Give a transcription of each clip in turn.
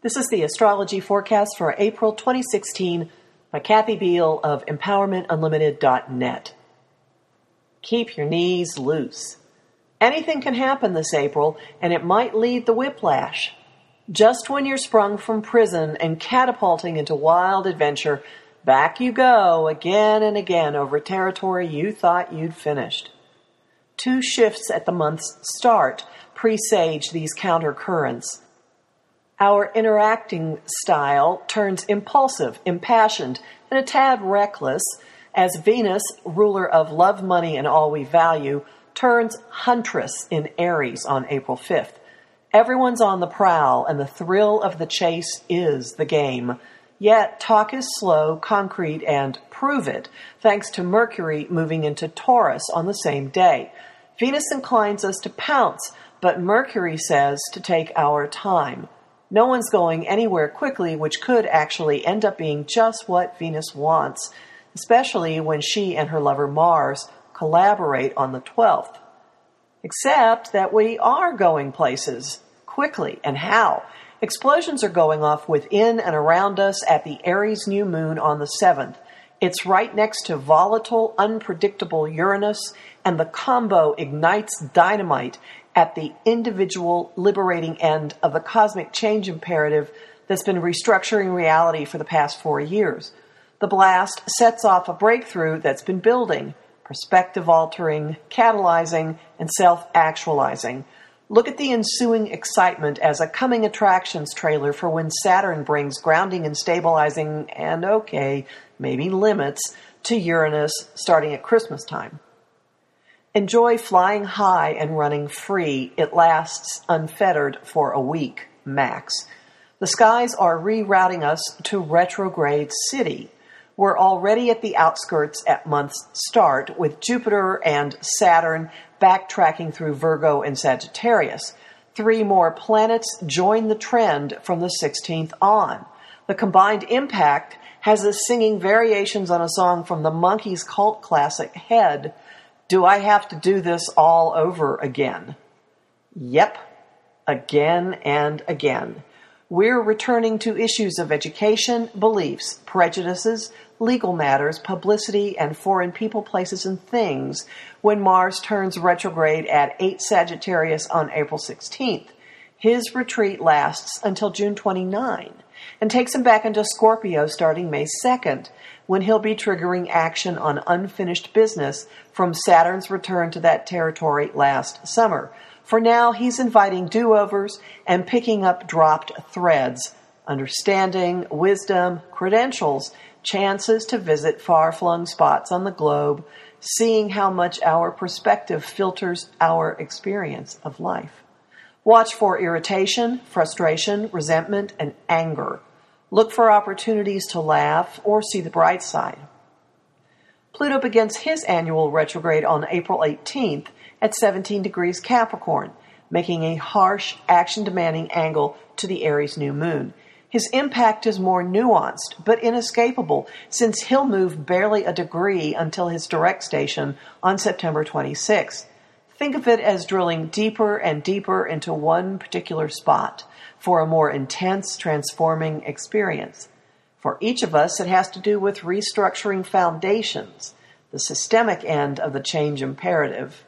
This is the astrology forecast for April 2016 by Kathy Beal of EmpowermentUnlimited.net. Keep your knees loose. Anything can happen this April, and it might lead the whiplash. Just when you're sprung from prison and catapulting into wild adventure, back you go again and again over territory you thought you'd finished. 2 shifts at the month's start presage these counter-currents. Our interacting style turns impulsive, impassioned, and a tad reckless as Venus, ruler of love, money, and all we value, turns huntress in Aries on April 5th. Everyone's on the prowl, and the thrill of the chase is the game. Yet talk is slow, concrete, and prove it, thanks to Mercury moving into Taurus on the same day. Venus inclines us to pounce, but Mercury says to take our time. No one's going anywhere quickly, which could actually end up being just what Venus wants, especially when she and her lover Mars collaborate on the 12th. Except that we are going places, quickly, and how? Explosions are going off within and around us at the Aries new moon on the 7th. It's right next to volatile, unpredictable Uranus, and the combo ignites dynamite at the individual liberating end of the cosmic change imperative that's been restructuring reality for the past 4 years. The blast sets off a breakthrough that's been building, perspective altering, catalyzing, and self-actualizing. Look at the ensuing excitement as a coming attractions trailer for when Saturn brings grounding and stabilizing and, maybe limits to Uranus starting at Christmas time. Enjoy flying high and running free. It lasts unfettered for a week, max. The skies are rerouting us to retrograde city. We're already at the outskirts at month's start, with Jupiter and Saturn backtracking through Virgo and Sagittarius. 3 more planets join the trend from the 16th on. The combined impact has us singing variations on a song from the Monkees cult classic Head. Do I have to do this all over again? Yep, again and again. We're returning to issues of education, beliefs, prejudices, legal matters, publicity, and foreign people, places, and things when Mars turns retrograde at 8 Sagittarius on April 16th. His retreat lasts until June 29 and takes him back into Scorpio starting May 2nd, when he'll be triggering action on unfinished business from Saturn's return to that territory last summer. For now, he's inviting do-overs and picking up dropped threads, understanding, wisdom, credentials, chances to visit far-flung spots on the globe, seeing how much our perspective filters our experience of life. Watch for irritation, frustration, resentment, and anger. Look for opportunities to laugh or see the bright side. Pluto begins his annual retrograde on April 18th at 17 degrees Capricorn, making a harsh, action-demanding angle to the Aries new moon. His impact is more nuanced, but inescapable, since he'll move barely a degree until his direct station on September 26th. Think of it as drilling deeper and deeper into one particular spot for a more intense, transforming experience. For each of us, it has to do with restructuring foundations, the systemic end of the change imperative.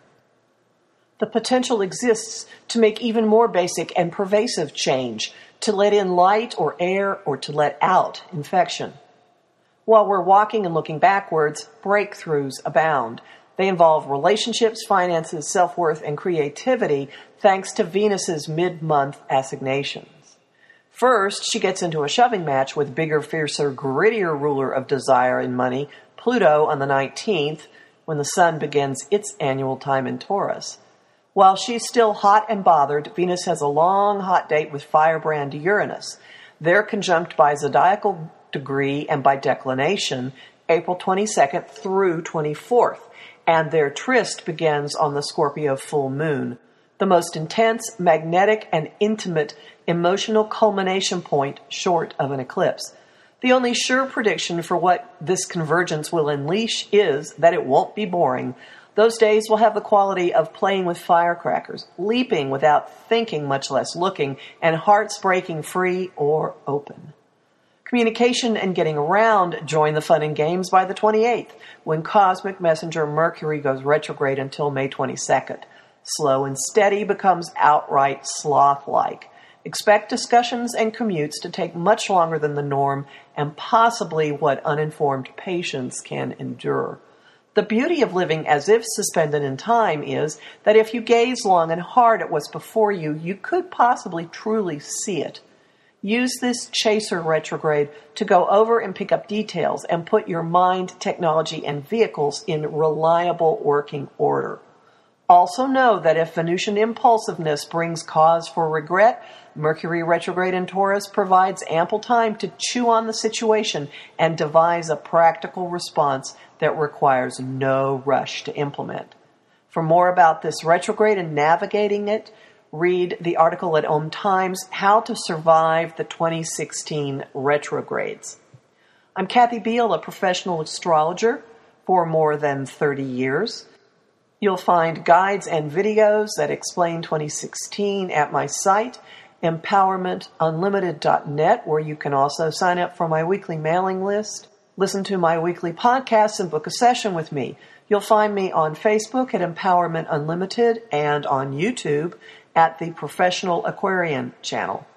The potential exists to make even more basic and pervasive change, to let in light or air, or to let out infection. While we're walking and looking backwards, breakthroughs abound. They involve relationships, finances, self-worth, and creativity, thanks to Venus's mid-month assignations. First, she gets into a shoving match with bigger, fiercer, grittier ruler of desire and money, Pluto, on the 19th, when the sun begins its annual time in Taurus. While she's still hot and bothered, Venus has a long, hot date with firebrand Uranus. They're conjunct by zodiacal degree and by declination, April 22nd through 24th, and their tryst begins on the Scorpio full moon, the most intense, magnetic, and intimate emotional culmination point short of an eclipse. The only sure prediction for what this convergence will unleash is that it won't be boring. Those days will have the quality of playing with firecrackers, leaping without thinking, much less looking, and hearts breaking free or open. Communication and getting around join the fun and games by the 28th, when cosmic messenger Mercury goes retrograde until May 22nd. Slow and steady becomes outright sloth-like. Expect discussions and commutes to take much longer than the norm and possibly what uninformed patience can endure. The beauty of living as if suspended in time is that if you gaze long and hard at what's before you, you could possibly truly see it. Use this chaser retrograde to go over and pick up details and put your mind, technology, and vehicles in reliable working order. Also know that if Venusian impulsiveness brings cause for regret, Mercury retrograde in Taurus provides ample time to chew on the situation and devise a practical response that requires no rush to implement. For more about this retrograde and navigating it, read the article at Om Times, How to Survive the 2016 Retrogrades. I'm Kathy Beal, a professional astrologer for more than 30 years. You'll find guides and videos that explain 2016 at my site, empowermentunlimited.net, where you can also sign up for my weekly mailing list, listen to my weekly podcasts, and book a session with me. You'll find me on Facebook at Empowerment Unlimited and on YouTube at the Professional Aquarian channel.